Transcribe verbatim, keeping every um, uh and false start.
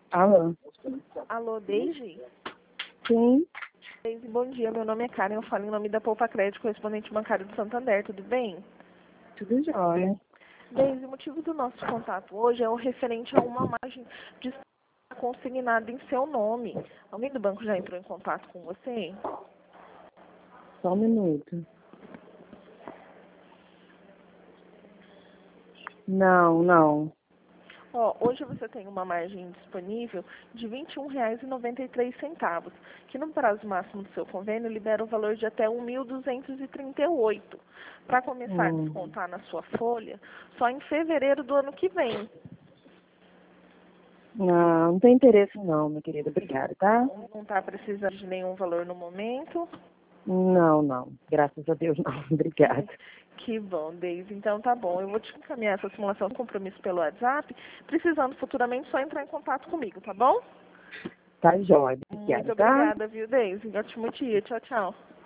Alô? Alô, Deise? Sim, Deise, bom dia. Meu nome é Karen. Eu falo em nome da Poupa Crédito, correspondente bancário do Santander. Tudo bem? tudo jóia. Deise, o motivo do nosso contato hoje é o referente a uma margem de consignada em seu nome. Alguém do banco já entrou em contato com você? Só um minuto. Não, não. Ó, hoje você tem uma margem disponível de vinte e um reais e noventa e três centavos, que no prazo máximo do seu convênio libera o valor de até um mil duzentos e trinta e oito, para começar a Hum. descontar na sua folha só em fevereiro do ano que vem. Não, não tem interesse não, minha querida. Obrigada, tá? Não está precisando de nenhum valor no momento. Não, não. Graças a Deus, não. Obrigada. Que bom, Deise. Então tá bom. Eu vou te encaminhar essa simulação de compromisso pelo WhatsApp. Precisando futuramente, só entrar em contato comigo, tá bom? Tá jóia. Obrigada, Muito tá? obrigada, viu, Deise? Ótimo dia. Tchau, tchau.